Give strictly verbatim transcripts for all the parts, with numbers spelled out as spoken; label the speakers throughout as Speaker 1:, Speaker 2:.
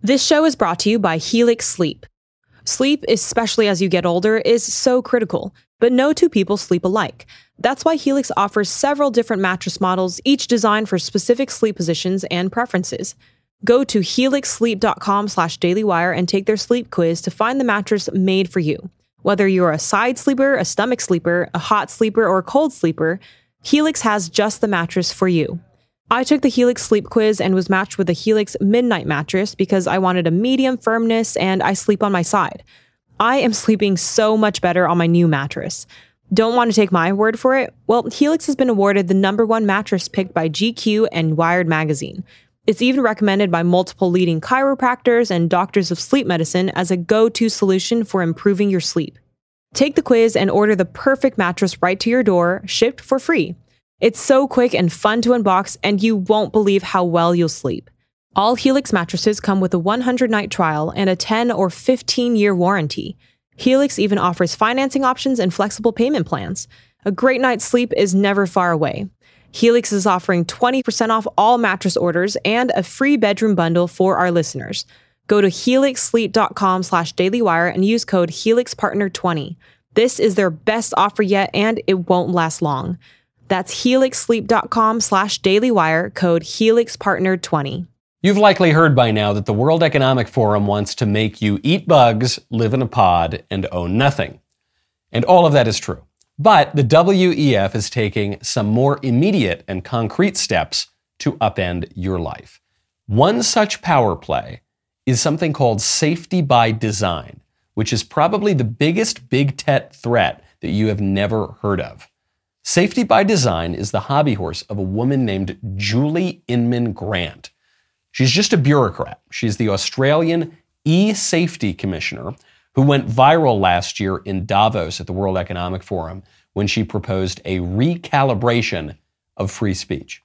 Speaker 1: This show is brought to you by Helix Sleep. Sleep, especially as you get older, is so critical, but no two people sleep alike. That's why Helix offers several different mattress models, each designed for specific sleep positions and preferences. Go to helixsleep.com slash dailywire and take their sleep quiz to find the mattress made for you. Whether you're a side sleeper, a stomach sleeper, a hot sleeper, or a cold sleeper, Helix has just the mattress for you. I took the Helix sleep quiz and was matched with the Helix Midnight mattress because I wanted a medium firmness and I sleep on my side. I am sleeping so much better on my new mattress. Don't want to take my word for it? Well, Helix has been awarded the number one mattress picked by G Q and Wired magazine. It's even recommended by multiple leading chiropractors and doctors of sleep medicine as a go-to solution for improving your sleep. Take the quiz and order the perfect mattress right to your door, shipped for free. It's so quick and fun to unbox, and you won't believe how well you'll sleep. All Helix mattresses come with a one hundred night trial and a ten or fifteen year warranty. Helix even offers financing options and flexible payment plans. A great night's sleep is never far away. Helix is offering twenty percent off all mattress orders and a free bedroom bundle for our listeners. Go to helixsleep.com slash dailywire and use code helixpartner twenty. This is their best offer yet, and it won't last long. That's helixsleep.com slash dailywire, code helixpartner twenty.
Speaker 2: You've likely heard by now that the World Economic Forum wants to make you eat bugs, live in a pod, and own nothing. And all of that is true. But the W E F is taking some more immediate and concrete steps to upend your life. One such power play is something called safety by design, which is probably the biggest big tech threat that you have never heard of. Safety by design is the hobby horse of a woman named Julie Inman Grant. She's just a bureaucrat. She's the Australian e-safety commissioner who went viral last year in Davos at the World Economic Forum when she proposed a recalibration of free speech.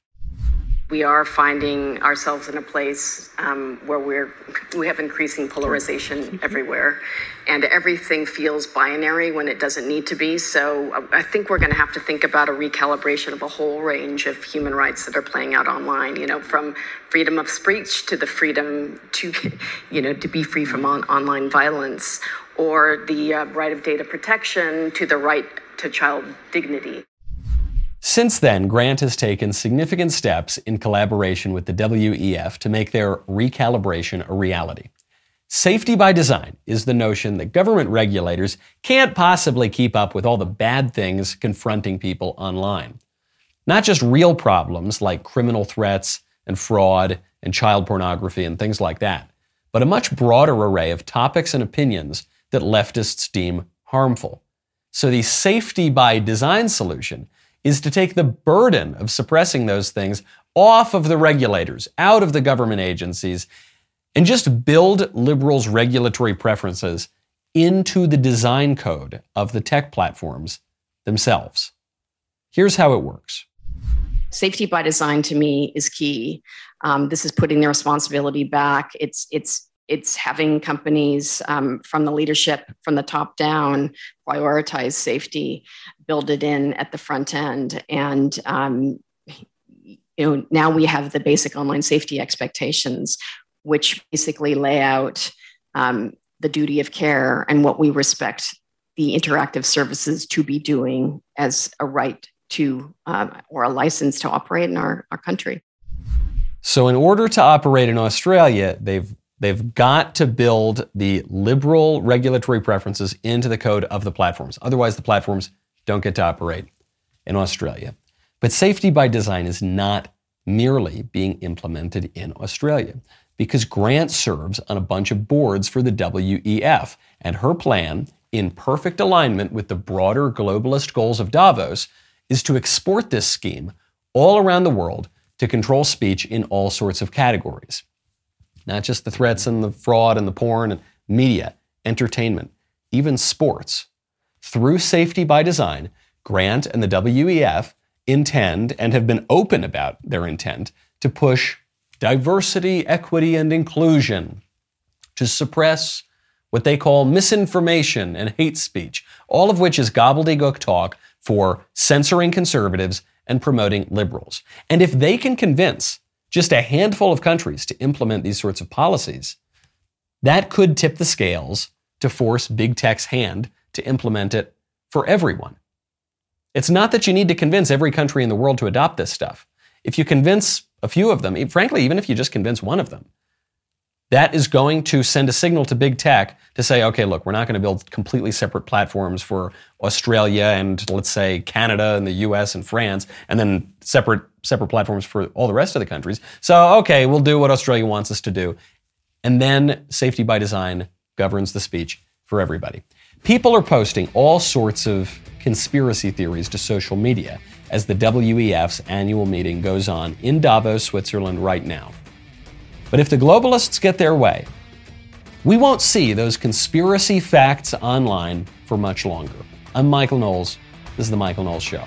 Speaker 3: We are finding ourselves in a place um, where we're we have increasing polarization everywhere, and everything feels binary when it doesn't need to be. So I think we're going to have to think about a recalibration of a whole range of human rights that are playing out online. You know, from freedom of speech to the freedom to, you know, to be free from on- online violence, or the uh, right of data protection to the right to child dignity.
Speaker 2: Since then, Grant has taken significant steps in collaboration with the W E F to make their recalibration a reality. Safety by design is the notion that government regulators can't possibly keep up with all the bad things confronting people online. Not just real problems like criminal threats and fraud and child pornography and things like that, but a much broader array of topics and opinions that leftists deem harmful. So the safety by design solution is to take the burden of suppressing those things off of the regulators, out of the government agencies, and just build liberals' regulatory preferences into the design code of the tech platforms themselves. Here's how it works.
Speaker 4: Safety by design to me is key. Um, this is putting the responsibility back. It's it's it's having companies um, from the leadership, from the top down, prioritize safety, build it in at the front end. And um, you know, now we have the basic online safety expectations, which basically lay out um, the duty of care and what we respect the interactive services to be doing as a right to um, or a license to operate in our, our country.
Speaker 2: So in order to operate in Australia, they've they've got to build the liberal regulatory preferences into the code of the platforms. Otherwise, the platforms don't get to operate in Australia. But safety by design is not merely being implemented in Australia, because Grant serves on a bunch of boards for the W E F, and her plan, in perfect alignment with the broader globalist goals of Davos, is to export this scheme all around the world to control speech in all sorts of categories. Not just the threats and the fraud and the porn and media, entertainment, even sports. Through safety by design, Grant and the W E F intend and have been open about their intent to push diversity, equity, and inclusion, to suppress what they call misinformation and hate speech, all of which is gobbledygook talk for censoring conservatives and promoting liberals. And if they can convince just a handful of countries to implement these sorts of policies, That could tip the scales to force big tech's hand to implement it for everyone. It's not that you need to convince every country in the world to adopt this stuff. If you convince a few of them, frankly, even if you just convince one of them, that is going to send a signal to big tech to say, okay, look, we're not going to build completely separate platforms for Australia and, let's say, Canada and the U S and France, and then separate separate platforms for all the rest of the countries. So, okay, we'll do what Australia wants us to do. And then safety by design governs the speech for everybody. People are posting all sorts of conspiracy theories to social media as the W E F's annual meeting goes on in Davos, Switzerland right now. But if the globalists get their way, we won't see those conspiracy facts online for much longer. I'm Michael Knowles. This is The Michael Knowles Show.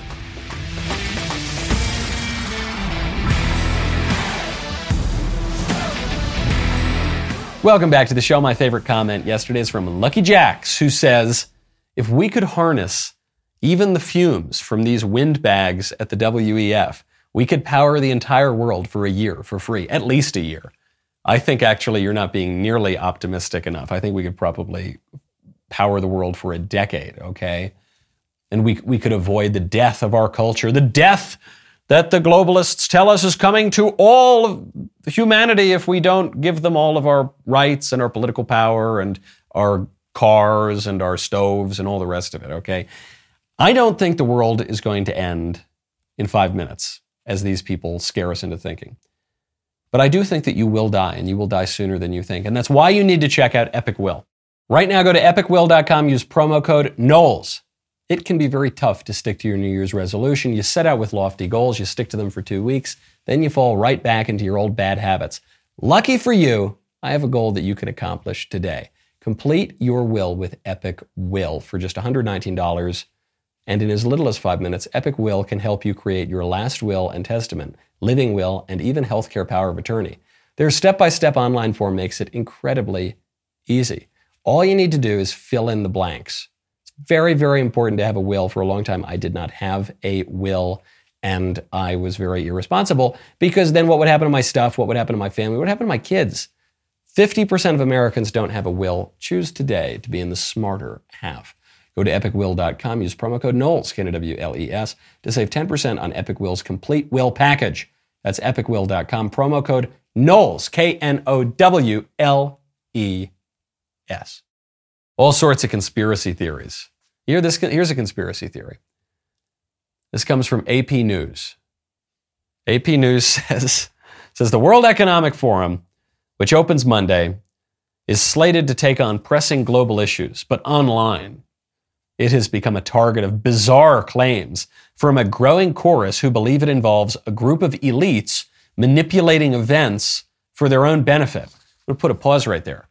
Speaker 2: Welcome back to the show. My favorite comment yesterday is from Lucky Jacks, who says, if we could harness even the fumes from these windbags at the W E F, we could power the entire world for a year for free, at least a year. I think actually you're not being nearly optimistic enough. I think we could probably power the world for a decade, okay? And we we could avoid the death of our culture, the death that the globalists tell us is coming to all of humanity if we don't give them all of our rights and our political power and our cars and our stoves and all the rest of it, okay? I don't think the world is going to end in five minutes, as these people scare us into thinking. But I do think that you will die, and you will die sooner than you think. And that's why you need to check out Epic Will. Right now, go to epic will dot com, use promo code Knowles. It can be very tough to stick to your New Year's resolution. You set out with lofty goals, you stick to them for two weeks, then you fall right back into your old bad habits. Lucky for you, I have a goal that you can accomplish today. Complete your will with Epic Will for just one hundred nineteen dollars. And in as little as five minutes, Epic Will can help you create your last will and testament, living will, and even healthcare power of attorney. Their step-by-step online form makes it incredibly easy. All you need to do is fill in the blanks. It's very, very important to have a will. For a long time, I did not have a will, and I was very irresponsible, because then what would happen to my stuff? What would happen to my family? What would happen to my kids? fifty percent of Americans don't have a will. Choose today to be in the smarter half. Go to epic will dot com, use promo code Knowles, K N O W L E S, to save ten percent on Epic Will's complete will package. That's epic will dot com, promo code Knowles, K N O W L E S. All sorts of conspiracy theories. Here, this, here's a conspiracy theory. This comes from A P News. A P News says, says the World Economic Forum, which opens Monday, is slated to take on pressing global issues, but online. It has become a target of bizarre claims from a growing chorus who believe it involves a group of elites manipulating events for their own benefit. I'm going to put a pause right there.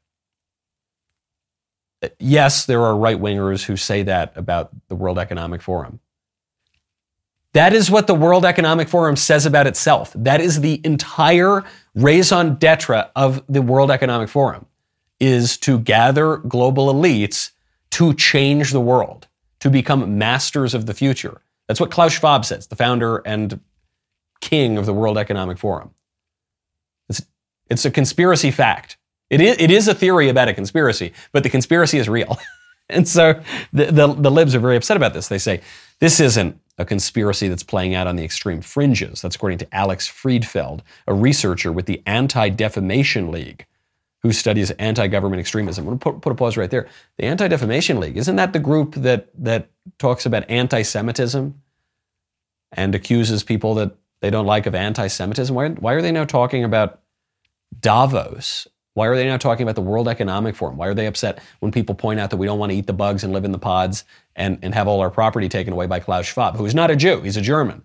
Speaker 2: Yes, there are right-wingers who say that about the World Economic Forum. That is what the World Economic Forum says about itself. That is the entire raison d'etre of the World Economic Forum, is to gather global elites to change the world, to become masters of the future. That's what Klaus Schwab says, the founder and king of the World Economic Forum. It's, it's a conspiracy fact. It is, it is a theory about a conspiracy, but the conspiracy is real. And so the, the, the libs are very upset about this. They say, this isn't a conspiracy that's playing out on the extreme fringes. That's according to Alex Friedfeld, a researcher with the Anti-Defamation League, who studies anti-government extremism. I'm going to put, put a pause right there. The Anti-Defamation League, isn't that the group that, that talks about anti-Semitism and accuses people that they don't like of anti-Semitism? Why, why are they now talking about Davos? Why are they now talking about the World Economic Forum? Why are they upset when people point out that we don't want to eat the bugs and live in the pods and, and have all our property taken away by Klaus Schwab, who is not a Jew, he's a German?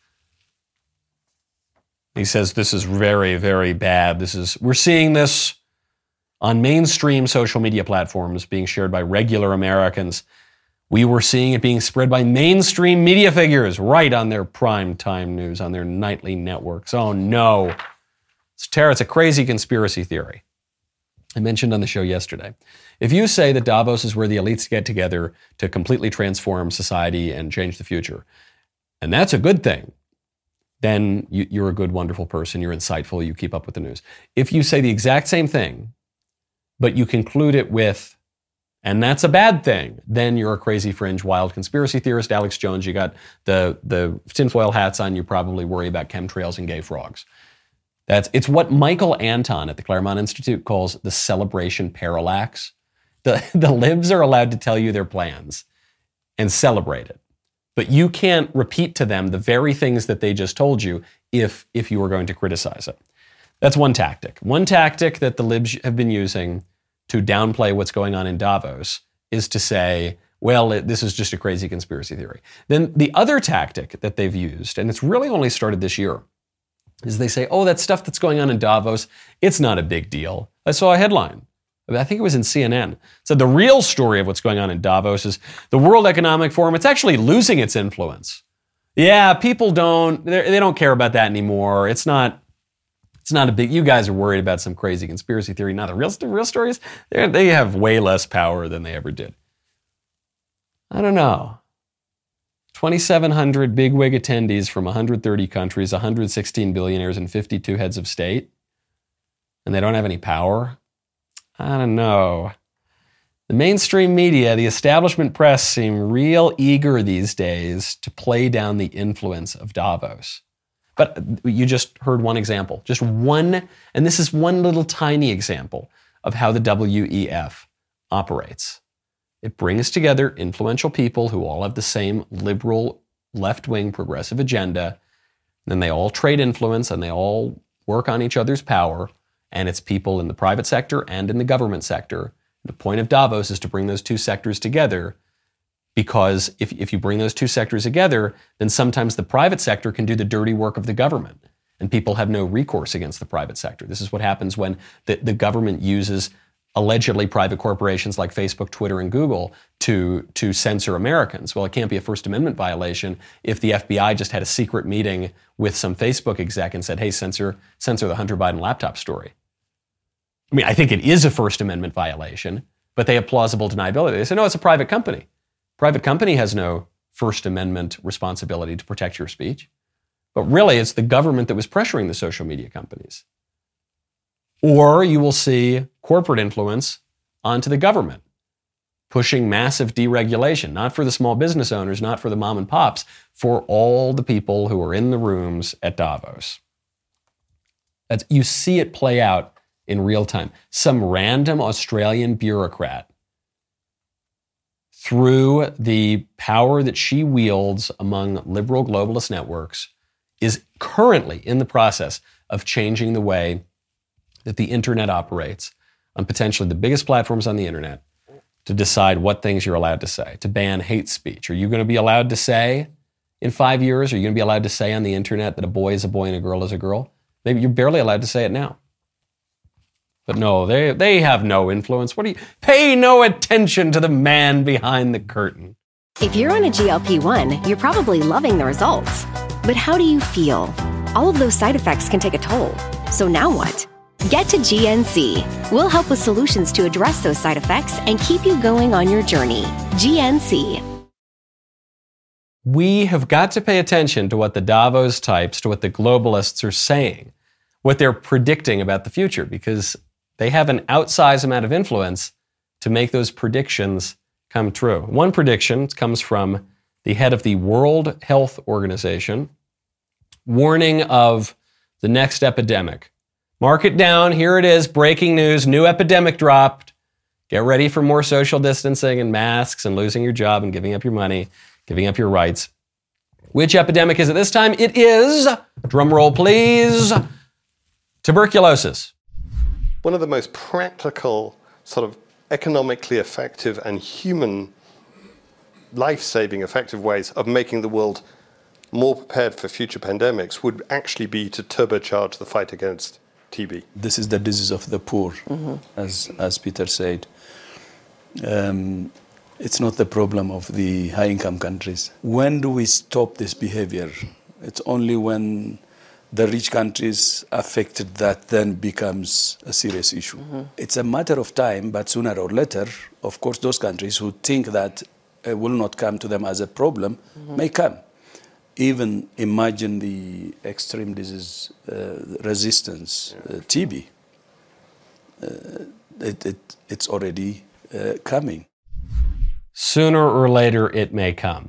Speaker 2: He says this is very, very bad. This is, we're seeing this on mainstream social media platforms being shared by regular Americans. We were seeing it being spread by mainstream media figures right on their prime time news, on their nightly networks. Oh no. It's terror. It's a crazy conspiracy theory. I mentioned on the show yesterday. If you say that Davos is where the elites get together to completely transform society and change the future, and that's a good thing, then you, you're a good, wonderful person. You're insightful. You keep up with the news. If you say the exact same thing but you conclude it with, and that's a bad thing, then you're a crazy fringe wild conspiracy theorist. Alex Jones, you got the, the tinfoil hats on, you probably worry about chemtrails and gay frogs. That's, it's what Michael Anton at the Claremont Institute calls the celebration parallax. The, the libs are allowed to tell you their plans and celebrate it. But you can't repeat to them the very things that they just told you if, if you were going to criticize it. That's one tactic. One tactic that the libs have been using to downplay what's going on in Davos is to say, well, it, this is just a crazy conspiracy theory. Then the other tactic that they've used, and it's really only started this year, is they say, oh, that stuff that's going on in Davos, it's not a big deal. I saw a headline. I think it was in C N N. It said the real story of what's going on in Davos is the World Economic Forum, it's actually losing its influence. Yeah, people don't, they don't care about that anymore. It's not, it's not a big, you guys are worried about some crazy conspiracy theory. Now the real, the real stories, they have way less power than they ever did. I don't know. twenty-seven hundred bigwig attendees from one hundred thirty countries, one hundred sixteen billionaires, and fifty-two heads of state, and they don't have any power? I don't know. The mainstream media, the establishment press, seem real eager these days to play down the influence of Davos. But you just heard one example, just one, and this is one little tiny example of how the W E F operates. It brings together influential people who all have the same liberal, left-wing, progressive agenda. Then they all trade influence and they all work on each other's power. And it's people in the private sector and in the government sector. The point of Davos is to bring those two sectors together, because if, if you bring those two sectors together, then sometimes the private sector can do the dirty work of the government. And people have no recourse against the private sector. This is what happens when the, the government uses allegedly private corporations like Facebook, Twitter, and Google to, to censor Americans. Well, it can't be a First Amendment violation if the F B I just had a secret meeting with some Facebook exec and said, hey, censor, censor the Hunter Biden laptop story. I mean, I think it is a First Amendment violation, but they have plausible deniability. They say, no, it's a private company. Private company has no First Amendment responsibility to protect your speech. But really, it's the government that was pressuring the social media companies. Or you will see corporate influence onto the government, pushing massive deregulation, not for the small business owners, not for the mom and pops, for all the people who are in the rooms at Davos. That's, you see it play out in real time. Some random Australian bureaucrat, through the power that she wields among liberal globalist networks, is currently in the process of changing the way that the internet operates on potentially the biggest platforms on the internet to decide what things you're allowed to say, to ban hate speech. Are you going to be allowed to say in five years, are you going to be allowed to say on the internet that a boy is a boy and a girl is a girl? Maybe you're barely allowed to say it now. But no, they, they have no influence. What do you, pay no attention to the man behind the curtain.
Speaker 5: If you're on a G L P one, you're probably loving the results. But how do you feel? All of those side effects can take a toll. So now what? Get to G N C. We'll help with solutions to address those side effects and keep you going on your journey. G N C.
Speaker 2: We have got to pay attention to what the Davos types, to what the globalists are saying, what they're predicting about the future, because they have an outsized amount of influence to make those predictions come true. One prediction comes from the head of the World Health Organization, warning of the next epidemic. Mark it down. Here it is. Breaking news. New epidemic dropped. Get ready for more social distancing and masks and losing your job and giving up your money, giving up your rights. Which epidemic is it this time? It is, drum roll please, tuberculosis.
Speaker 6: One of the most practical, sort of economically effective and human life-saving effective ways of making the world more prepared for future pandemics would actually be to turbocharge the fight against T B.
Speaker 7: This is the disease of the poor, mm-hmm. as as Peter said. Um, it's not the problem of the high-income countries. When do we stop this behavior? It's only when the rich countries affected that then becomes a serious issue. Mm-hmm. It's a matter of time, but sooner or later, of course, those countries who think that it will not come to them as a problem mm-hmm. may come. Even imagine the extreme disease uh, resistance, uh, T B. Uh, it, it, it's already uh, coming.
Speaker 2: Sooner or later, it may come.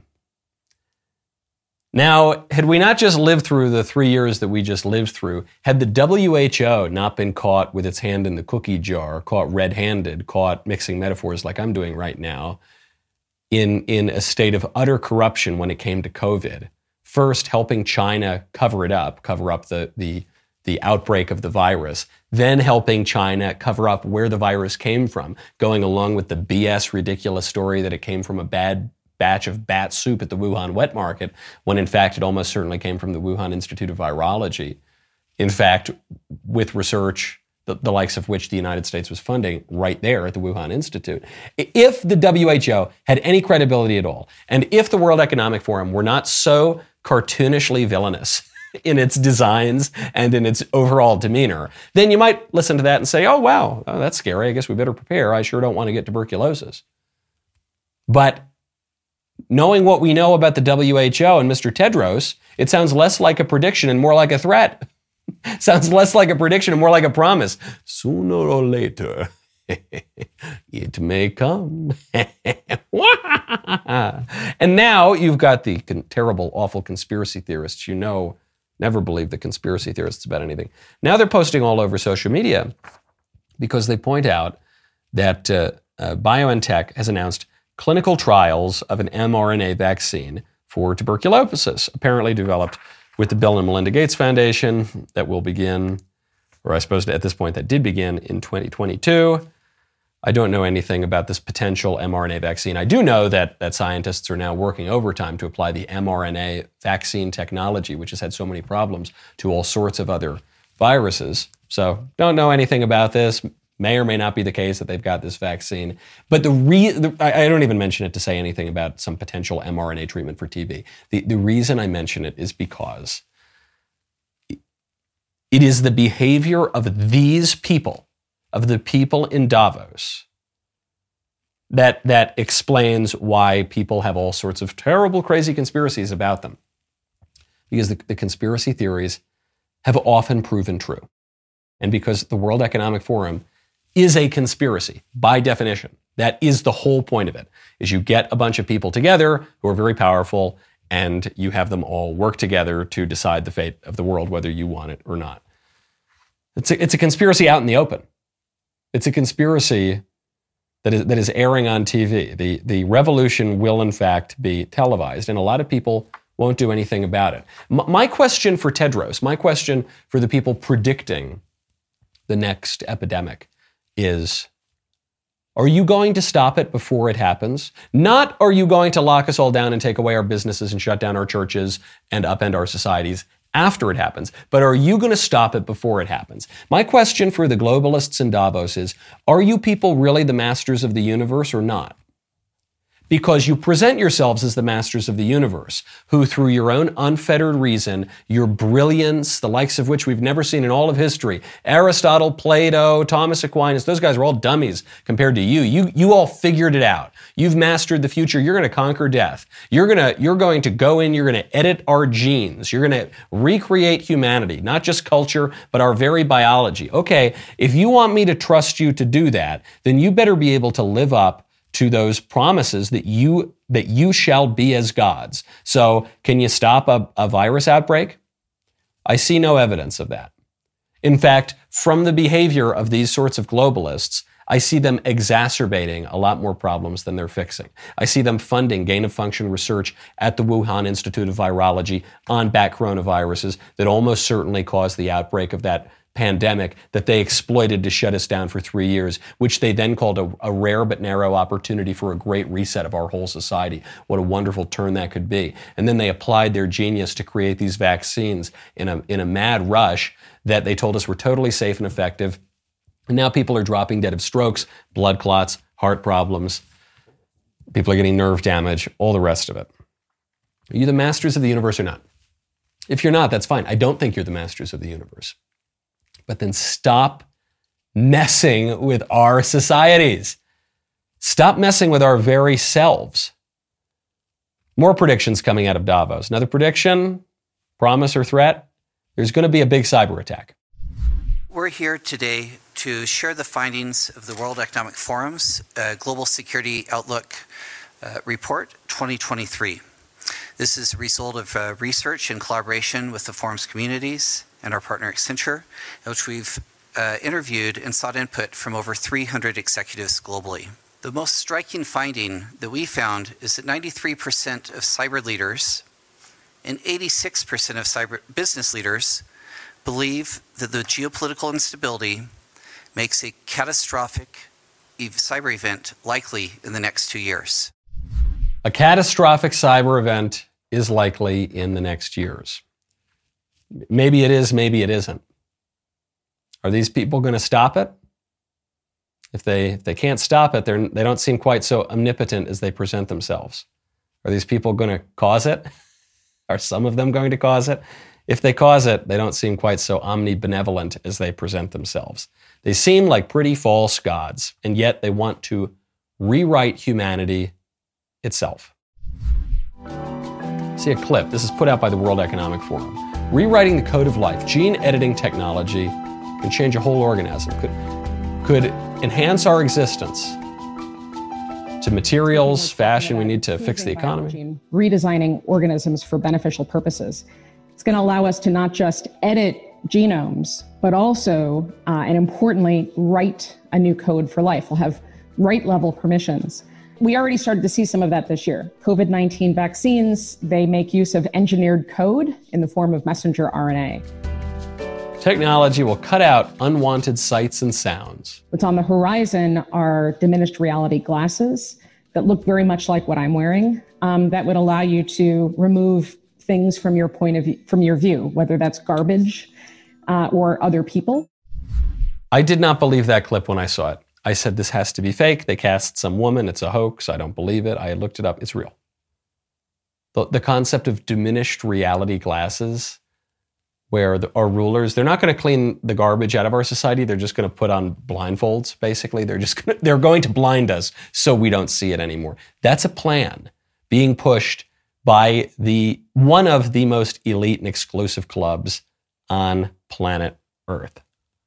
Speaker 2: Now, had we not just lived through the three years that we just lived through, had the W H O not been caught with its hand in the cookie jar, caught red-handed, caught mixing metaphors like I'm doing right now, in, in a state of utter corruption when it came to COVID, first helping China cover it up, cover up the, the, the outbreak of the virus, then helping China cover up where the virus came from, going along with the B S ridiculous story that it came from a bad batch of bat soup at the Wuhan wet market, when in fact it almost certainly came from the Wuhan Institute of Virology. In fact, with research, the, the likes of which the United States was funding right there at the Wuhan Institute. If the W H O had any credibility at all, and if the World Economic Forum were not so cartoonishly villainous in its designs and in its overall demeanor, then you might listen to that and say, oh, wow, oh, that's scary. I guess we better prepare. I sure don't want to get tuberculosis. But knowing what we know about the W H O and Mister Tedros, it sounds less like a prediction and more like a threat. Sounds less like a prediction and more like a promise. Sooner or later, it may come. And now you've got the con- terrible, awful conspiracy theorists. You know, never believe the conspiracy theorists about anything. Now they're posting all over social media because they point out that uh, uh, BioNTech has announced clinical trials of an mRNA vaccine for tuberculosis, apparently developed with the Bill and Melinda Gates Foundation, that will begin, or I suppose at this point that did begin in twenty twenty-two. I don't know anything about this potential mRNA vaccine. I do know that, that scientists are now working overtime to apply the mRNA vaccine technology, which has had so many problems, to all sorts of other viruses. So don't know anything about this. May or may not be the case that they've got this vaccine. But the, re- the I, I don't even mention it to say anything about some potential mRNA treatment for T B. The, the reason I mention it is because it is the behavior of these people, of the people in Davos, that, that explains why people have all sorts of terrible, crazy conspiracies about them. Because the, the conspiracy theories have often proven true. And because the World Economic Forum is a conspiracy, by definition. That is the whole point of it, is you get a bunch of people together who are very powerful, and you have them all work together to decide the fate of the world, whether you want it or not. It's a, it's a conspiracy out in the open. It's a conspiracy that is, that is airing on T V. The, the revolution will, in fact, be televised, and a lot of people won't do anything about it. M- my question for Tedros, my question for the people predicting the next epidemic is, are you going to stop it before it happens? Not, are you going to lock us all down and take away our businesses and shut down our churches and upend our societies after it happens, but are you going to stop it before it happens? My question for the globalists in Davos is, are you people really the masters of the universe or not? Because you present yourselves as the masters of the universe, who through your own unfettered reason, your brilliance, the likes of which we've never seen in all of history, Aristotle, Plato, Thomas Aquinas, those guys are all dummies compared to you. You, you all figured it out. You've mastered the future. You're going to conquer death. You're going to, you're going to go in, you're going to edit our genes. You're going to recreate humanity, not just culture, but our very biology. Okay, if you want me to trust you to do that, then you better be able to live up to those promises that you that you shall be as gods. So can you stop a, a virus outbreak? I see no evidence of that. In fact, from the behavior of these sorts of globalists, I see them exacerbating a lot more problems than they're fixing. I see them funding gain-of-function research at the Wuhan Institute of Virology on bat coronaviruses that almost certainly caused the outbreak of that pandemic that they exploited to shut us down for three years, which they then called a, a rare but narrow opportunity for a great reset of our whole society. What a wonderful turn that could be. And then they applied their genius to create these vaccines in a, in a mad rush that they told us were totally safe and effective. And now people are dropping dead of strokes, blood clots, heart problems. People are getting nerve damage, all the rest of it. Are you the masters of the universe or not? If you're not, that's fine. I don't think you're the masters of the universe. But then stop messing with our societies. Stop messing with our very selves. More predictions coming out of Davos. Another prediction, promise or threat, there's going to be a big cyber attack.
Speaker 8: we're here today to share the findings of the World Economic Forum's uh, Global Security Outlook uh, Report twenty twenty-three. This is a result of uh, research in collaboration with the forum's communities and our partner Accenture, in which we've uh, interviewed and sought input from over three hundred executives globally. The most striking finding that we found is that ninety-three percent of cyber leaders and eighty-six percent of cyber business leaders believe that the geopolitical instability makes a catastrophic cyber event likely in the next two years.
Speaker 2: A catastrophic cyber event is likely in the next years. Maybe it is, maybe it isn't. Are these people going to stop it? If they if they can't stop it, they're, they don't seem quite so omnipotent as they present themselves. Are these people going to cause it? Are some of them going to cause it? If they cause it, they don't seem quite so omnibenevolent as they present themselves. They seem like pretty false gods, and yet they want to rewrite humanity itself. See a clip. This is put out by the World Economic Forum. Rewriting the code of life, gene editing technology can change a whole organism, could, could enhance our existence to materials, fashion we need to fix the economy.
Speaker 9: Redesigning organisms for beneficial purposes. It's going to allow us to not just edit genomes, but also, uh, and importantly, write a new code for life. We'll have right-level permissions. We already started to see some of that this year. COVID nineteen vaccines, they make use of engineered code in the form of messenger R N A.
Speaker 2: Technology will cut out unwanted sights and sounds.
Speaker 9: What's on the horizon are diminished reality glasses that look very much like what I'm wearing, um, that would allow you to remove things from your point of view, from your view, whether that's garbage uh, or other people.
Speaker 2: I did not believe that clip when I saw it. I said, this has to be fake. They cast some woman. It's a hoax. I don't believe it. I looked it up. It's real. The, the concept of diminished reality glasses, where the, our rulers, they're not going to clean the garbage out of our society. They're just going to put on blindfolds, basically. They're just gonna, they're going to blind us so we don't see it anymore. That's a plan being pushed by the one of the most elite and exclusive clubs on planet Earth.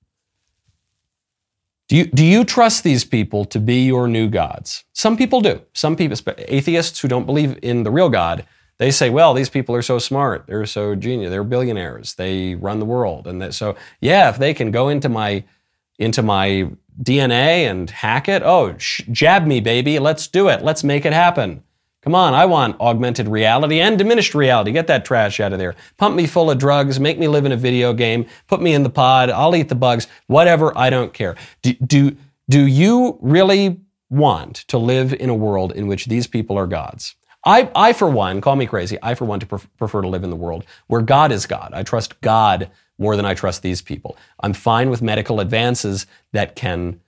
Speaker 2: Do you, do you trust these people to be your new gods? Some people do. Some people, atheists who don't believe in the real God, they say, well, these people are so smart. They're so genius. They're billionaires. They run the world. And that, so, yeah, if they can go into my into my D N A and hack it, oh, sh- jab me, baby. Let's do it. Let's make it happen. Come on, I want augmented reality and diminished reality. Get that trash out of there. Pump me full of drugs, make me live in a video game, put me in the pod, I'll eat the bugs, whatever, I don't care. Do, do, do you really want to live in a world in which these people are gods? I, I for one, call me crazy, I for one to pref- prefer to live in the world where God is God. I trust God more than I trust these people. I'm fine with medical advances that can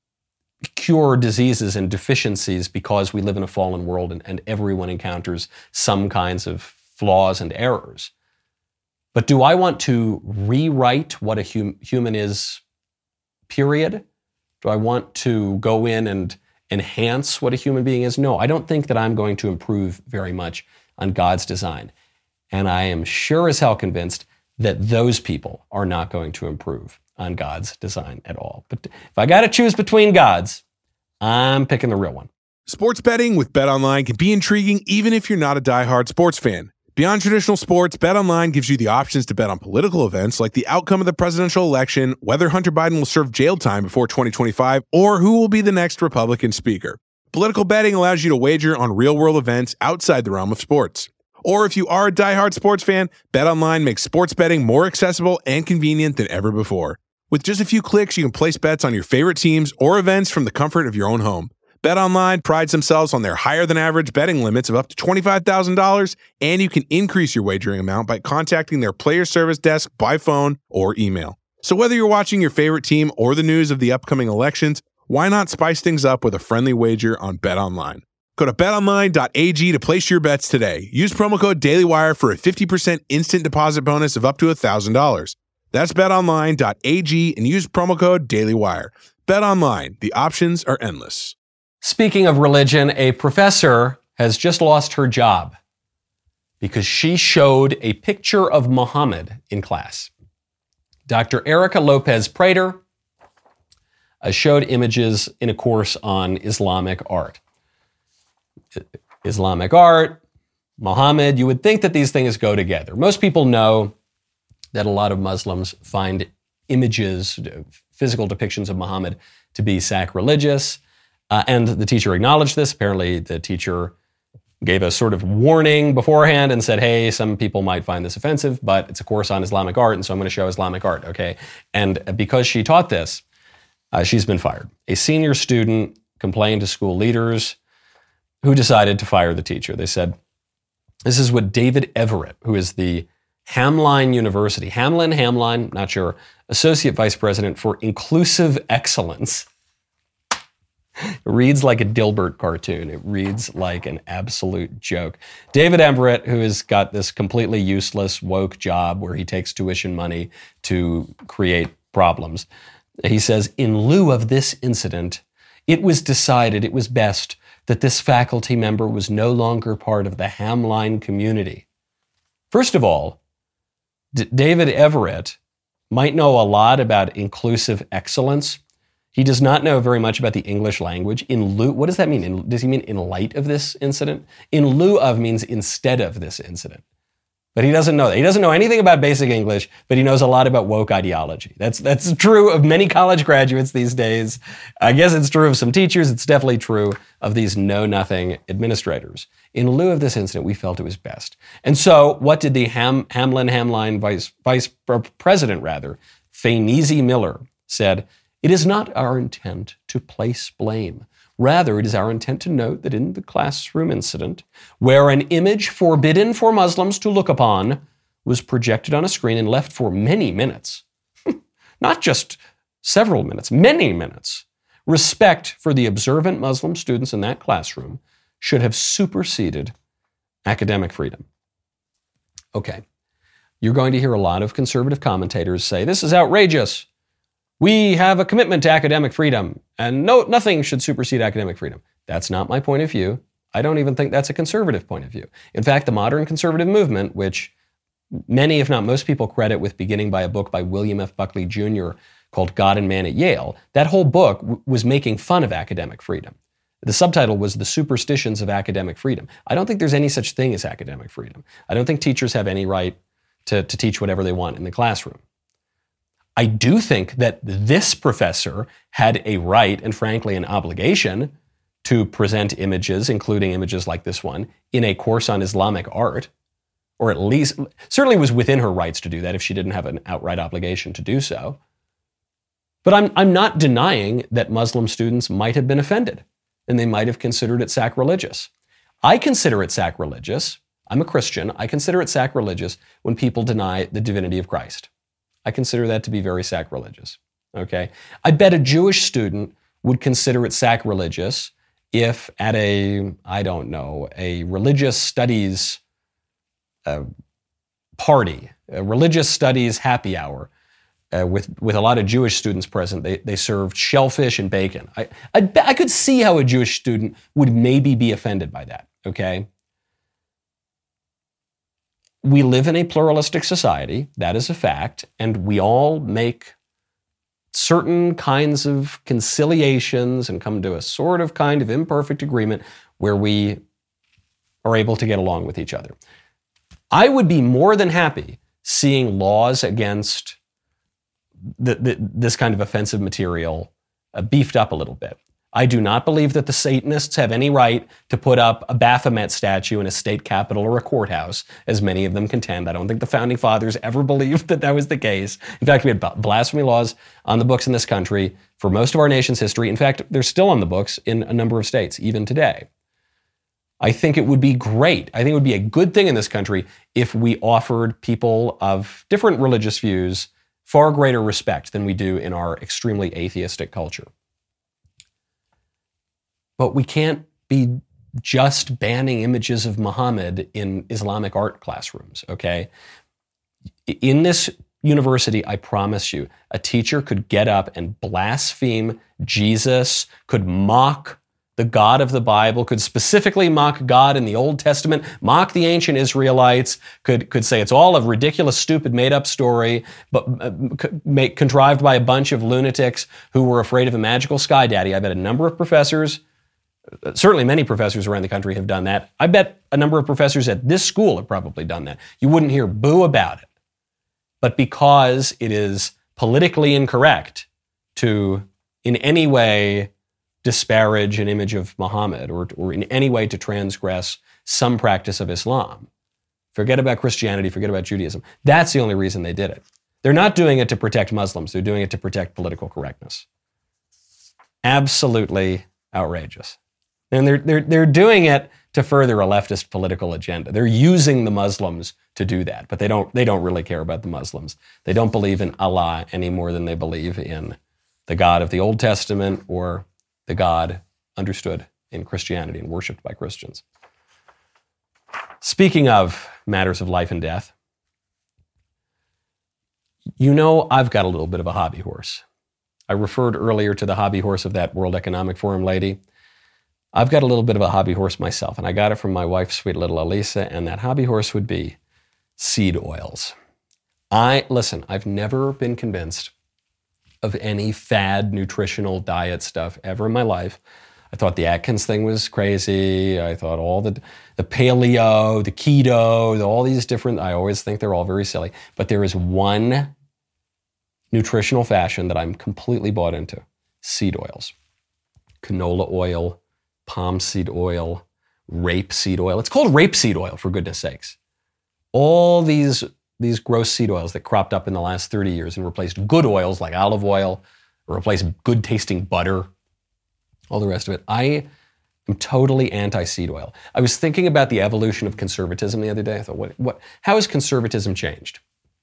Speaker 2: cure diseases and deficiencies because we live in a fallen world and, and everyone encounters some kinds of flaws and errors. But do I want to rewrite what a hum, human is, period? Do I want to go in and enhance what a human being is? No, I don't think that I'm going to improve very much on God's design. And I am sure as hell convinced that those people are not going to improve on God's design at all. But if I got to choose between gods, I'm picking the real one.
Speaker 10: Sports betting with BetOnline can be intriguing even if you're not a diehard sports fan. Beyond traditional sports, BetOnline gives you the options to bet on political events like the outcome of the presidential election, whether Hunter Biden will serve jail time before twenty twenty-five, or who will be the next Republican speaker. Political betting allows you to wager on real-world events outside the realm of sports. Or if you are a diehard sports fan, BetOnline makes sports betting more accessible and convenient than ever before. With just a few clicks, you can place bets on your favorite teams or events from the comfort of your own home. BetOnline prides themselves on their higher-than-average betting limits of up to twenty-five thousand dollars, and you can increase your wagering amount by contacting their player service desk by phone or email. So whether you're watching your favorite team or the news of the upcoming elections, why not spice things up with a friendly wager on BetOnline? Go to bet online dot a g to place your bets today. Use promo code DailyWire for a fifty percent instant deposit bonus of up to one thousand dollars. That's bet online dot a g and use promo code DailyWire. BetOnline, the options are endless.
Speaker 2: Speaking of religion, a professor has just lost her job because she showed a picture of Muhammad in class. Doctor Erica Lopez Prater uh, showed images in a course on Islamic art. Islamic art, Muhammad, you would think that these things go together. Most people know that a lot of Muslims find images, physical depictions of Muhammad to be sacrilegious. Uh, and the teacher acknowledged this. Apparently, the teacher gave a sort of warning beforehand and said, hey, some people might find this offensive, but it's a course on Islamic art, and so I'm going to show Islamic art, okay? And because she taught this, uh, she's been fired. A senior student complained to school leaders who decided to fire the teacher. They said, this is what David Everett, who is the Hamline University, Hamlin, Hamline, not sure, Associate Vice President for Inclusive Excellence. It reads like a Dilbert cartoon. It reads like an absolute joke. David Everett, who has got this completely useless woke job where he takes tuition money to create problems, he says, in lieu of this incident, it was decided it was best that this faculty member was no longer part of the Hamline community. First of all, D- David Everett might know a lot about inclusive excellence. He does not know very much about the English language. In lieu, what does that mean? In, does he mean in light of this incident? In lieu of means instead of this incident. But he doesn't know that. He doesn't know anything about basic English, but he knows a lot about woke ideology. That's that's true of many college graduates these days. I guess it's true of some teachers. It's definitely true of these know-nothing administrators. In lieu of this incident, we felt it was best. And so what did the Ham, Hamlin, Hamline vice, vice president, rather, Fainese Miller, said, it is not our intent to place blame. Rather, it is our intent to note that in the classroom incident, where an image forbidden for Muslims to look upon was projected on a screen and left for many minutes, not just several minutes, many minutes, respect for the observant Muslim students in that classroom should have superseded academic freedom. Okay, you're going to hear a lot of conservative commentators say, this is outrageous. We have a commitment to academic freedom, and no, nothing should supersede academic freedom. That's not my point of view. I don't even think that's a conservative point of view. In fact, the modern conservative movement, which many, if not most people, credit with beginning by a book by William F. Buckley Junior called God and Man at Yale, that whole book w- was making fun of academic freedom. The subtitle was The Superstitions of Academic Freedom. I don't think there's any such thing as academic freedom. I don't think teachers have any right to, to teach whatever they want in the classroom. I do think that this professor had a right and frankly an obligation to present images, including images like this one, in a course on Islamic art, or at least certainly was within her rights to do that if she didn't have an outright obligation to do so. But I'm, I'm not denying that Muslim students might have been offended and they might have considered it sacrilegious. I consider it sacrilegious. I'm a Christian. I consider it sacrilegious when people deny the divinity of Christ. I consider that to be very sacrilegious, okay? I bet a Jewish student would consider it sacrilegious if at a, I don't know, a religious studies uh, party, a religious studies happy hour uh, with, with a lot of Jewish students present, they, they served shellfish and bacon. I, I, bet, I could see how a Jewish student would maybe be offended by that, okay? We live in a pluralistic society, that is a fact, and we all make certain kinds of conciliations and come to a sort of kind of imperfect agreement where we are able to get along with each other. I would be more than happy seeing laws against the, the, this kind of offensive material uh, beefed up a little bit. I do not believe that the Satanists have any right to put up a Baphomet statue in a state capitol or a courthouse, as many of them contend. I don't think the Founding Fathers ever believed that that was the case. In fact, we had blasphemy laws on the books in this country for most of our nation's history. In fact, they're still on the books in a number of states, even today. I think it would be great. I think it would be a good thing in this country if we offered people of different religious views far greater respect than we do in our extremely atheistic culture. But we can't be just banning images of Muhammad in Islamic art classrooms, okay? In this university, I promise you, a teacher could get up and blaspheme Jesus, could mock the God of the Bible, could specifically mock God in the Old Testament, mock the ancient Israelites, could, could say it's all a ridiculous, stupid, made-up story, but uh, make, contrived by a bunch of lunatics who were afraid of a magical sky daddy. I bet a number of professors, certainly many professors around the country have done that. I bet a number of professors at this school have probably done that. You wouldn't hear boo about it. But because it is politically incorrect to, in any way, disparage an image of Muhammad or, or in any way to transgress some practice of Islam. Forget about Christianity, forget about Judaism. That's the only reason they did it. They're not doing it to protect Muslims. They're doing it to protect political correctness. Absolutely outrageous. And they're, they're, they're doing it to further a leftist political agenda. They're using the Muslims to do that, but they don't, they don't really care about the Muslims. They don't believe in Allah any more than they believe in the God of the Old Testament or the God understood in Christianity and worshipped by Christians. Speaking of matters of life and death, you know I've got a little bit of a hobby horse. I referred earlier to the hobby horse of that World Economic Forum lady. I've got a little bit of a hobby horse myself, and I got it from my wife, sweet little Elisa, and that hobby horse would be seed oils. I, listen, I've never been convinced of any fad nutritional diet stuff ever in my life. I thought the Atkins thing was crazy. I thought all the, the paleo, the keto, the, all these different, I always think they're all very silly. But there is one nutritional fashion that I'm completely bought into: seed oils. Canola oil, palm seed oil, rapeseed oil. It's called rapeseed oil, for goodness sakes. All these these gross seed oils that cropped up in the last thirty years and replaced good oils like olive oil, or replaced good tasting butter, all the rest of it. I am totally anti-seed oil. I was thinking about the evolution of conservatism the other day. I thought, what, what, how has conservatism changed?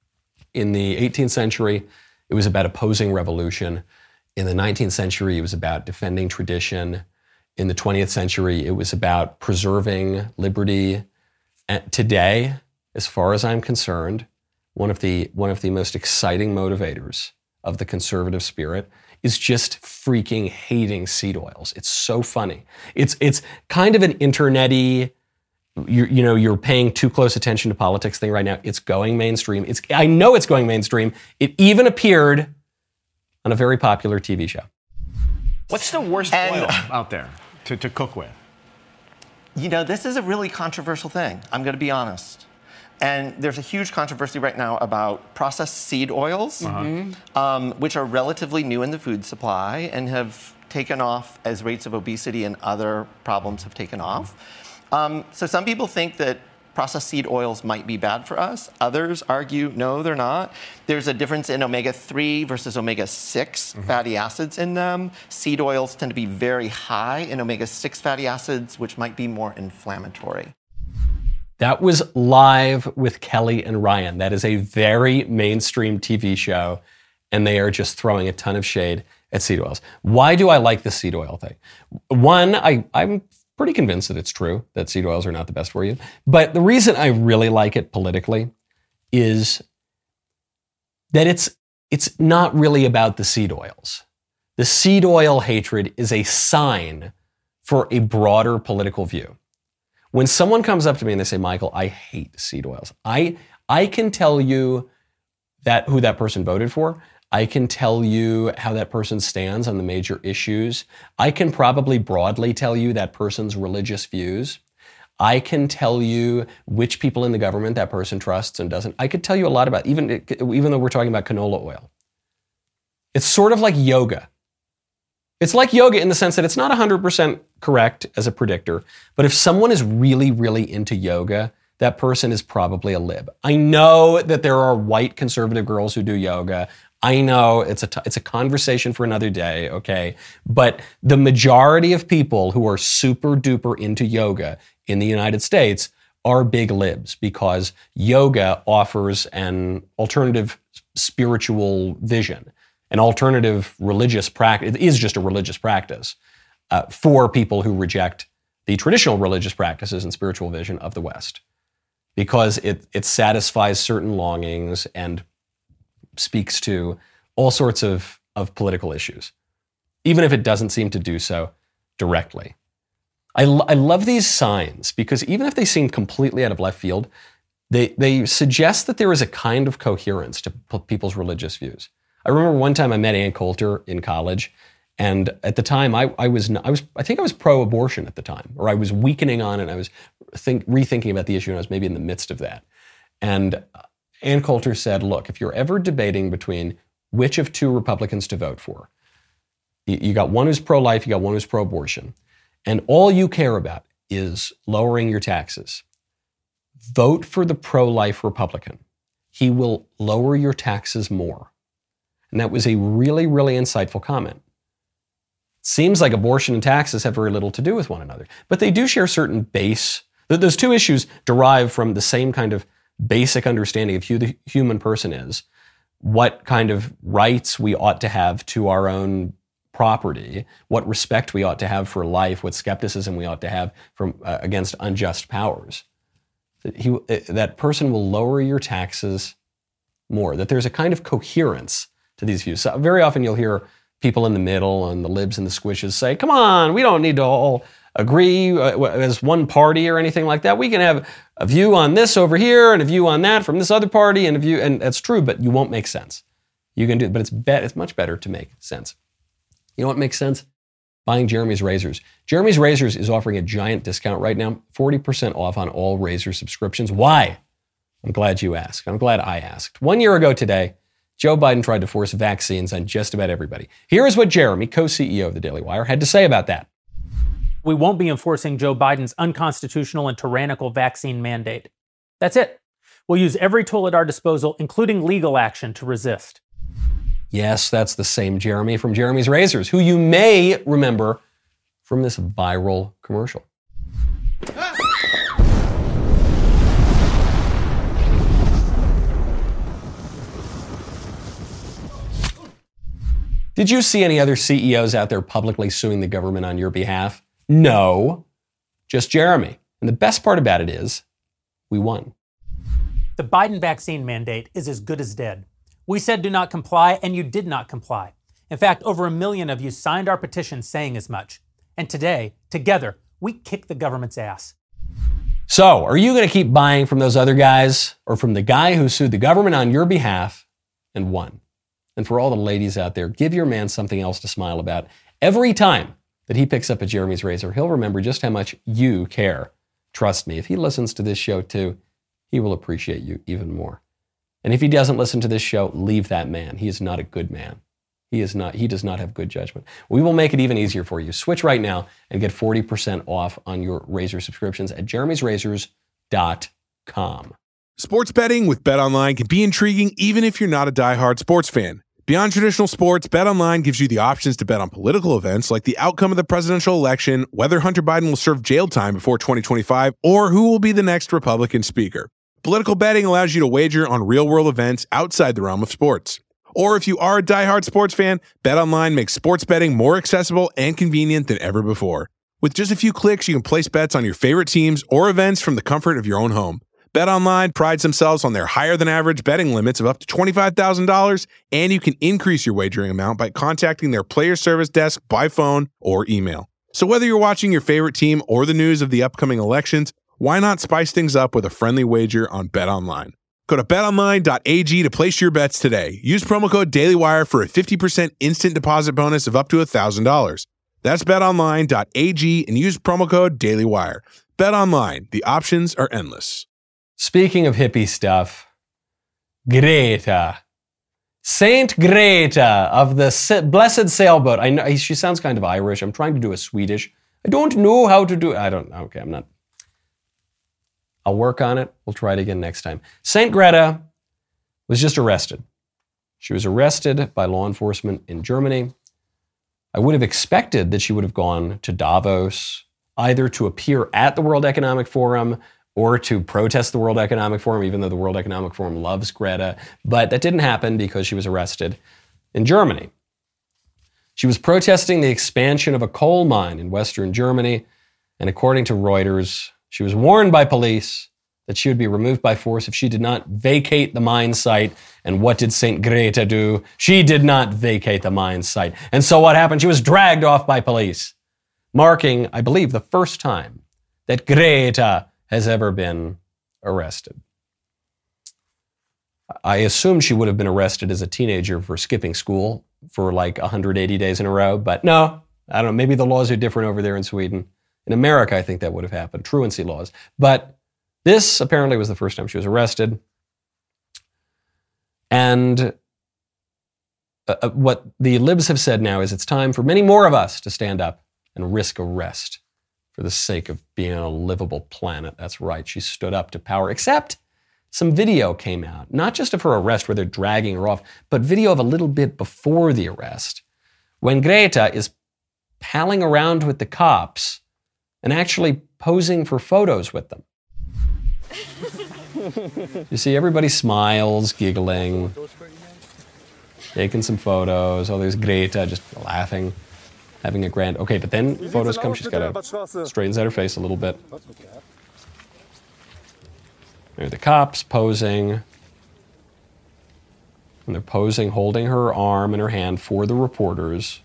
Speaker 2: In the eighteenth century, it was about opposing revolution. In the nineteenth century, it was about defending tradition. In the twentieth century, it was about preserving liberty. And today, as far as I'm concerned, one of the one of the most exciting motivators of the conservative spirit is just freaking hating seed oils. It's so funny. It's it's kind of an internet-y, you, you know, you're paying too close attention to politics thing right now. It's going mainstream. It's I know it's going mainstream. It even appeared on a very popular T V show.
Speaker 11: What's the worst and, oil out there to, to cook with?
Speaker 12: You know, this is a really controversial thing. I'm going to be honest. And there's a huge controversy right now about processed seed oils, uh-huh. um, which are relatively new in the food supply and have taken off as rates of obesity and other problems have taken off. Um, so some people think that processed seed oils might be bad for us. Others argue, no, they're not. There's a difference in omega three versus omega six mm-hmm. fatty acids in them. Seed oils tend to be very high in omega six fatty acids, which might be more inflammatory.
Speaker 2: That was Live with Kelly and Ryan. That is a very mainstream T V show, and they are just throwing a ton of shade at seed oils. Why do I like the seed oil thing? One, I, I'm pretty convinced that it's true, that seed oils are not the best for you. But the reason I really like it politically is that it's it's not really about the seed oils. The seed oil hatred is a sign for a broader political view. When someone comes up to me and they say, Michael, I hate seed oils, I I can tell you that who that person voted for. I can tell you how that person stands on the major issues. I can probably broadly tell you that person's religious views. I can tell you which people in the government that person trusts and doesn't. I could tell you a lot about, even, even though we're talking about canola oil. It's sort of like yoga. It's like yoga in the sense that it's not one hundred percent correct as a predictor, but if someone is really, really into yoga, that person is probably a lib. I know that there are white conservative girls who do yoga. I know it's a, t- it's a conversation for another day, okay? But the majority of people who are super duper into yoga in the United States are big libs because yoga offers an alternative spiritual vision. An alternative religious practice, it is just a religious practice uh, for people who reject the traditional religious practices and spiritual vision of the West, because it, it satisfies certain longings and speaks to all sorts of, of political issues, even if it doesn't seem to do so directly. I, lo- I love these signs because even if they seem completely out of left field, they, they suggest that there is a kind of coherence to p- people's religious views. I remember one time I met Ann Coulter in college, and at the time I, I was I was I think I was pro-abortion at the time, or I was weakening on it. And I was think, rethinking about the issue, and I was maybe in the midst of that. And Ann Coulter said, "Look, if you're ever debating between which of two Republicans to vote for, you, you got one who's pro-life, you got one who's pro-abortion, and all you care about is lowering your taxes. Vote for the pro-life Republican. He will lower your taxes more." And that was a really, really insightful comment. Seems like abortion and taxes have very little to do with one another, but they do share certain base. Those two issues derive from the same kind of basic understanding of who the human person is, what kind of rights we ought to have to our own property, what respect we ought to have for life, what skepticism we ought to have from uh, against unjust powers. That, he, that person will lower your taxes more, that there's a kind of coherence to these views. So very often you'll hear people in the middle and the libs and the squishes say, come on, we don't need to all agree as one party or anything like that. We can have a view on this over here and a view on that from this other party and a view, and that's true, but you won't make sense. You can do it, but it's bet it's much better to make sense. You know what makes sense? Buying Jeremy's Razors. Jeremy's Razors is offering a giant discount right now, forty percent off on all Razor subscriptions. Why? I'm glad you asked. I'm glad I asked. One year ago today, Joe Biden tried to force vaccines on just about everybody. Here is what Jeremy, co-C E O of the Daily Wire, had to say about that.
Speaker 13: We won't be enforcing Joe Biden's unconstitutional and tyrannical vaccine mandate. That's it. We'll use every tool at our disposal, including legal action, to resist.
Speaker 2: Yes, that's the same Jeremy from Jeremy's Razors, who you may remember from this viral commercial. Did you see any other C E Os out there publicly suing the government on your behalf? No, just Jeremy. And the best part about it is, we won.
Speaker 13: The Biden vaccine mandate is as good as dead. We said do not comply, and you did not comply. In fact, over a million of you signed our petition saying as much. And today, together, we kick the government's ass.
Speaker 2: So, are you going to keep buying from those other guys, or from the guy who sued the government on your behalf and won? And for all the ladies out there, give your man something else to smile about. Every time that he picks up a Jeremy's Razor, he'll remember just how much you care. Trust me, if he listens to this show too, he will appreciate you even more. And if he doesn't listen to this show, leave that man. He is not a good man. He is not. He does not have good judgment. We will make it even easier for you. Switch right now and get forty percent off on your Razor subscriptions at jeremy's razors dot com.
Speaker 10: Sports betting with BetOnline can be intriguing even if you're not a diehard sports fan. Beyond traditional sports, BetOnline gives you the options to bet on political events like the outcome of the presidential election, whether Hunter Biden will serve jail time before twenty twenty-five, or who will be the next Republican speaker. Political betting allows you to wager on real-world events outside the realm of sports. Or if you are a diehard sports fan, BetOnline makes sports betting more accessible and convenient than ever before. With just a few clicks, you can place bets on your favorite teams or events from the comfort of your own home. BetOnline prides themselves on their higher-than-average betting limits of up to twenty-five thousand dollars, and you can increase your wagering amount by contacting their player service desk by phone or email. So whether you're watching your favorite team or the news of the upcoming elections, why not spice things up with a friendly wager on BetOnline? Go to bet online dot a g to place your bets today. Use promo code DailyWire for a fifty percent instant deposit bonus of up to one thousand dollars. That's bet online dot a g and use promo code DailyWire. BetOnline, the options are endless.
Speaker 2: Speaking of hippie stuff, Greta. Saint Greta of the Blessed Sailboat. I know she sounds kind of Irish. I'm trying to do a Swedish. I don't know how to do it. I don't, okay, I'm not. I'll work on it. We'll try it again next time. Saint Greta was just arrested. She was arrested by law enforcement in Germany. I would have expected that she would have gone to Davos, either to appear at the World Economic Forum or to protest the World Economic Forum, even though the World Economic Forum loves Greta. But that didn't happen because she was arrested in Germany. She was protesting the expansion of a coal mine in Western Germany, and according to Reuters, she was warned by police that she would be removed by force if she did not vacate the mine site. And what did Saint Greta do? She did not vacate the mine site. And so what happened? She was dragged off by police. marking, I believe, the first time that Greta has ever been arrested. I assumed she would have been arrested as a teenager for skipping school for like one hundred eighty days in a row, but no, I don't know, maybe the laws are different over there in Sweden. In America, I think that would have happened, truancy laws. But this apparently was the first time she was arrested. And uh, what the libs have said now is it's time for many more of us to stand up and risk arrest for the sake of being on a livable planet. That's right, she stood up to power, except some video came out, not just of her arrest where they're dragging her off, but video of a little bit before the arrest, when Greta is palling around with the cops and actually posing for photos with them. You see, everybody smiles, giggling, taking some photos. Oh, there's Greta just laughing, having a grand... Okay, but then photos come, she's got to straightens out her face a little bit. There are the cops posing. And they're posing, holding her arm in her hand for the reporters.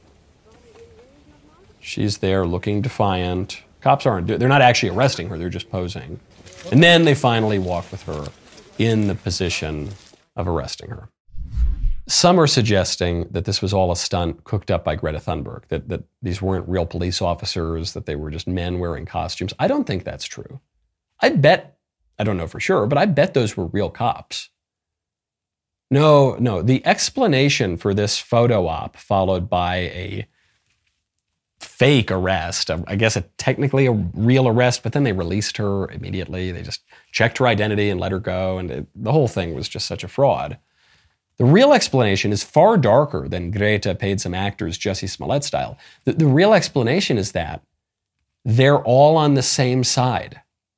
Speaker 2: She's there looking defiant. Cops aren't, they're not actually arresting her, they're just posing. And then they finally walk with her in the position of arresting her. Some are suggesting that this was all a stunt cooked up by Greta Thunberg, that, that these weren't real police officers, that they were just men wearing costumes. I don't think that's true. I bet, I don't know for sure, but I bet those were real cops. No, no, the explanation for this photo op followed by a fake arrest, I guess a technically a real arrest, but then they released her immediately. They just checked her identity and let her go, and it, the whole thing was just such a fraud. The real explanation is far darker than Greta paid some actors Jussie Smollett style. The, the real explanation is that they're all on the same side.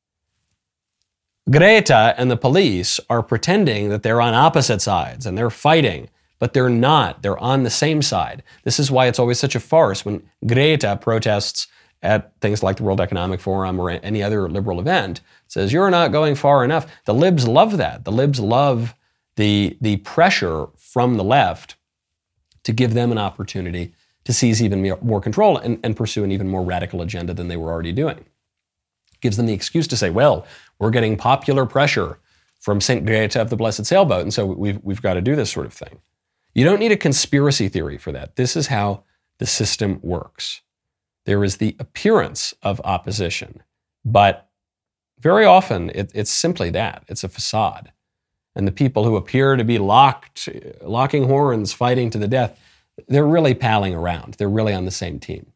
Speaker 2: Greta and the police are pretending that they're on opposite sides and they're fighting, but they're not. They're on the same side. This is why it's always such a farce when Greta protests at things like the World Economic Forum or any other liberal event, says, you're not going far enough. The libs love that. The libs love the, the pressure from the left to give them an opportunity to seize even more control and, and pursue an even more radical agenda than they were already doing. Gives them the excuse to say, well, we're getting popular pressure from Saint Greta of the Blessed Sailboat, and so we've, we've got to do this sort of thing. You don't need a conspiracy theory for that. This is how the system works. There is the appearance of opposition, but very often it, it's simply that. It's a facade. And the people who appear to be locked, locking horns, fighting to the death, they're really palling around. They're really on the same team.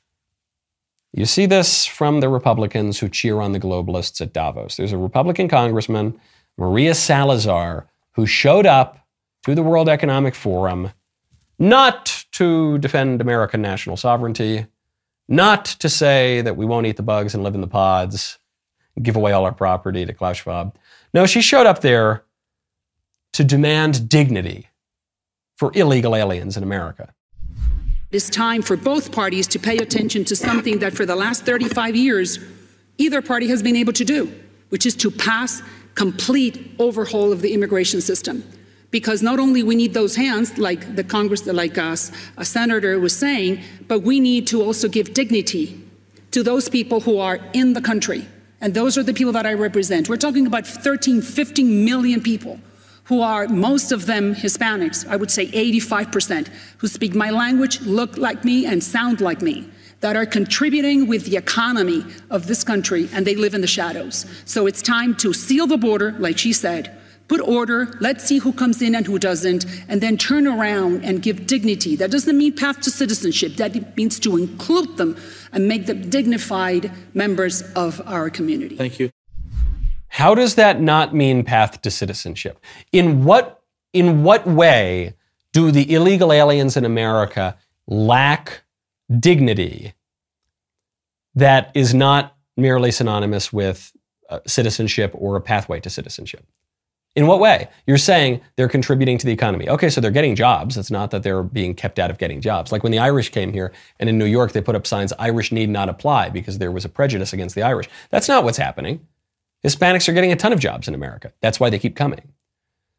Speaker 2: You see this from the Republicans who cheer on the globalists at Davos. There's a Republican congressman, Maria Salazar, who showed up to the World Economic Forum not to defend American national sovereignty, not to say that we won't eat the bugs and live in the pods, give away all our property to Klaus Schwab. No, she showed up there to demand dignity for illegal aliens in America.
Speaker 14: It is time for both parties to pay attention to something that for the last thirty-five years, either party has been able to do, which is to pass complete overhaul of the immigration system. Because not only we need those hands, like the Congress, like us, a senator was saying, but we need to also give dignity to those people who are in the country. And those are the people that I represent. We're talking about thirteen, fifteen million people who are, most of them Hispanics, I would say eighty-five percent, who speak my language, look like me, and sound like me, that are contributing with the economy of this country, and they live in the shadows. So it's time to seal the border, like she said, put order, let's see who comes in and who doesn't, and then turn around and give dignity. That doesn't mean path to citizenship. That means to include them and make them dignified members of our community.
Speaker 7: Thank you.
Speaker 2: How does that not mean path to citizenship? In what, in what way do the illegal aliens in America lack dignity that is not merely synonymous with uh, citizenship or a pathway to citizenship? In what way? You're saying they're contributing to the economy. Okay, so they're getting jobs. It's not that they're being kept out of getting jobs. Like when the Irish came here and in New York, they put up signs, Irish need not apply because there was a prejudice against the Irish. That's not what's happening. Hispanics are getting a ton of jobs in America. That's why they keep coming.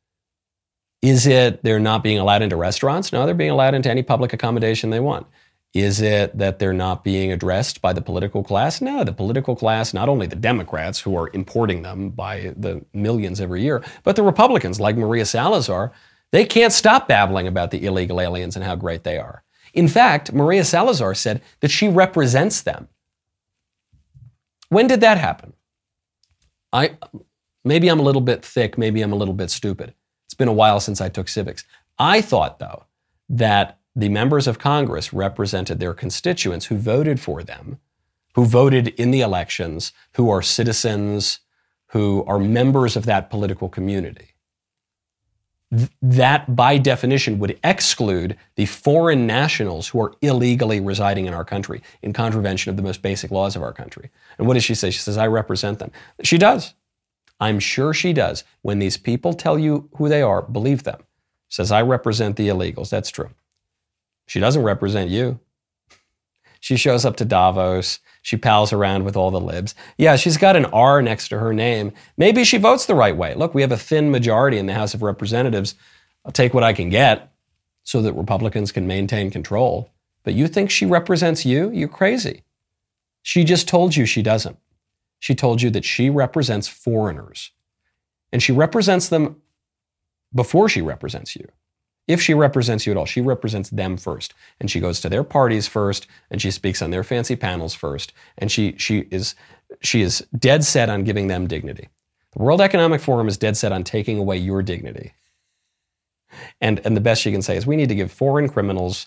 Speaker 2: Is it they're not being allowed into restaurants? No, they're being allowed into any public accommodation they want. Is it that they're not being addressed by the political class? No, the political class, not only the Democrats who are importing them by the millions every year, but the Republicans like Maria Salazar, they can't stop babbling about the illegal aliens and how great they are. In fact, Maria Salazar said that she represents them. When did that happen? I, maybe I'm a little bit thick, maybe I'm a little bit stupid. It's been a while since I took civics. I thought, though, that the members of Congress represented their constituents who voted for them, who voted in the elections, who are citizens, who are members of that political community. Th- that, by definition, would exclude the foreign nationals who are illegally residing in our country in contravention of the most basic laws of our country. And what does she say? She says, I represent them. She does. I'm sure she does. When these people tell you who they are, believe them. She says, I represent the illegals. That's true. She doesn't represent you. She shows up to Davos. She pals around with all the libs. Yeah, she's got an R next to her name. Maybe she votes the right way. Look, we have a thin majority in the House of Representatives. I'll take what I can get so that Republicans can maintain control. But you think she represents you? You're crazy. She just told you she doesn't. She told you that she represents foreigners. And she represents them before she represents you. If she represents you at all, she represents them first. And she goes to their parties first, and she speaks on their fancy panels first. And she she is she is dead set on giving them dignity. The World Economic Forum is dead set on taking away your dignity. And, and the best she can say is we need to give foreign criminals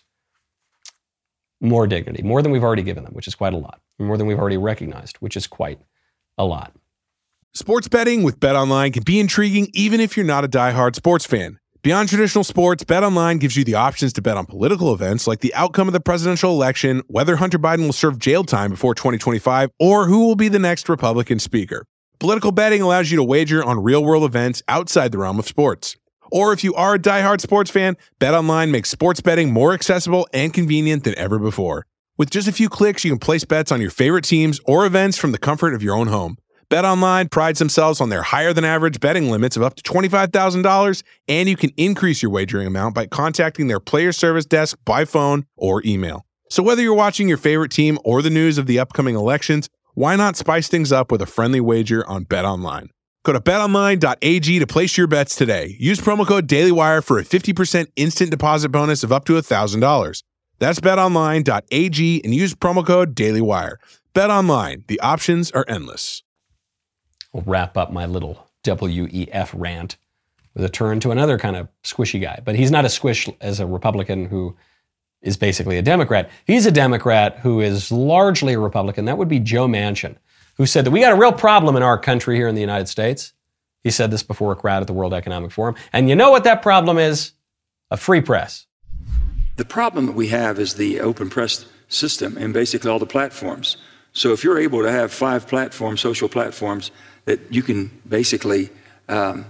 Speaker 2: more dignity, more than we've already given them, which is quite a lot. More than we've already recognized, which is quite a lot.
Speaker 10: Sports betting with BetOnline can be intriguing even if you're not a diehard sports fan. Beyond traditional sports, BetOnline gives you the options to bet on political events like the outcome of the presidential election, whether Hunter Biden will serve jail time before twenty twenty-five, or who will be the next Republican speaker. Political betting allows you to wager on real-world events outside the realm of sports. Or if you are a diehard sports fan, BetOnline makes sports betting more accessible and convenient than ever before. With just a few clicks, you can place bets on your favorite teams or events from the comfort of your own home. BetOnline prides themselves on their higher-than-average betting limits of up to twenty-five thousand dollars, and you can increase your wagering amount by contacting their player service desk by phone or email. So whether you're watching your favorite team or the news of the upcoming elections, why not spice things up with a friendly wager on BetOnline? Go to bet online dot a g to place your bets today. Use promo code DailyWire for a fifty percent instant deposit bonus of up to one thousand dollars. That's bet online dot a g and use promo code DailyWire. BetOnline, the options are endless.
Speaker 2: We'll wrap up my little W E F rant with a turn to another kind of squishy guy. But he's not a squish as a Republican who is basically a Democrat. He's a Democrat who is largely a Republican. That would be Joe Manchin, who said that we got a real problem in our country here in the United States. He said this before a crowd at the World Economic Forum. And you know what that problem is? A free press.
Speaker 15: The problem that we have is the open press system and basically all the platforms. So if you're able to have five platforms, social platforms, that you can basically um,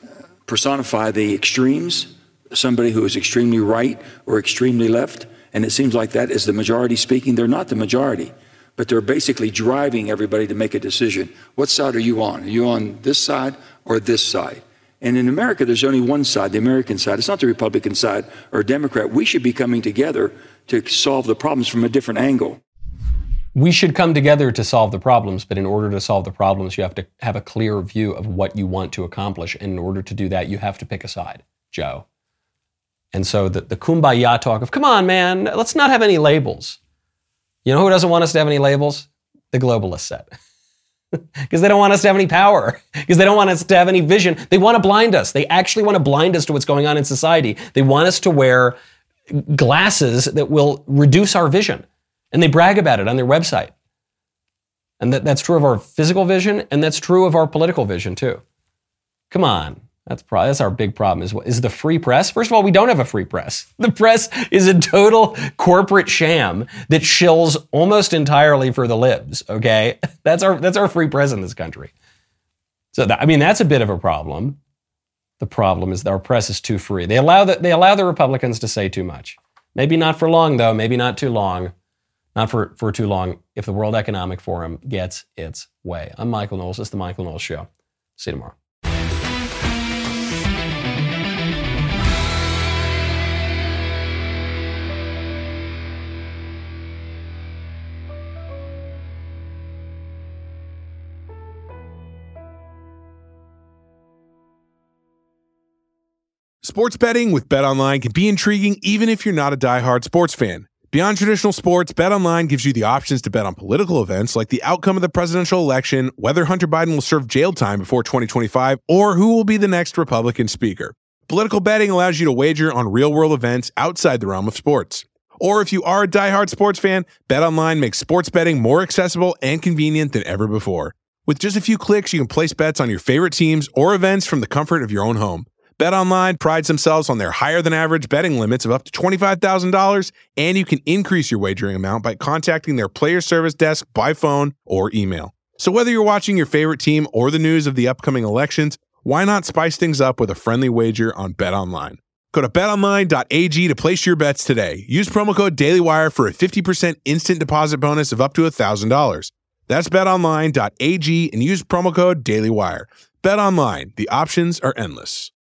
Speaker 15: personify the extremes, somebody who is extremely right or extremely left, and it seems like that is the majority speaking. They're not the majority, but they're basically driving everybody to make a decision. What side are you on? Are you on this side or this side? And in America, there's only one side, the American side. It's not the Republican side or Democrat. We should be coming together to solve the problems from a different angle.
Speaker 2: We should come together to solve the problems, but in order to solve the problems, you have to have a clear view of what you want to accomplish. And in order to do that, you have to pick a side, Joe. And so the, the kumbaya talk of, come on, man, let's not have any labels. You know who doesn't want us to have any labels? The globalist set. Because they don't want us to have any power. Because they don't want us to have any vision. They want to blind us. They actually want to blind us to what's going on in society. They want us to wear glasses that will reduce our vision. And they brag about it on their website. And that, that's true of our physical vision, and that's true of our political vision, too. Come on. That's, pro- that's our big problem, is, is the free press. First of all, we don't have a free press. The press is a total corporate sham that shills almost entirely for the libs, okay? That's our, that's our free press in this country. So, that, I mean, that's a bit of a problem. The problem is that our press is too free. They allow the, they allow the Republicans to say too much. Maybe not for long, though. Maybe not too long. Not for, for too long if the World Economic Forum gets its way. I'm Michael Knowles. This is The Michael Knowles Show. See you tomorrow.
Speaker 10: Sports betting with BetOnline can be intriguing even if you're not a diehard sports fan. Beyond traditional sports, BetOnline gives you the options to bet on political events like the outcome of the presidential election, whether Hunter Biden will serve jail time before twenty twenty-five, or who will be the next Republican speaker. Political betting allows you to wager on real-world events outside the realm of sports. Or if you are a diehard sports fan, BetOnline makes sports betting more accessible and convenient than ever before. With just a few clicks, you can place bets on your favorite teams or events from the comfort of your own home. BetOnline prides themselves on their higher-than-average betting limits of up to twenty-five thousand dollars, and you can increase your wagering amount by contacting their player service desk by phone or email. So whether you're watching your favorite team or the news of the upcoming elections, why not spice things up with a friendly wager on BetOnline? Go to bet online dot a g to place your bets today. Use promo code DailyWire for a fifty percent instant deposit bonus of up to one thousand dollars. That's bet online dot a g and use promo code DailyWire. BetOnline, the options are endless.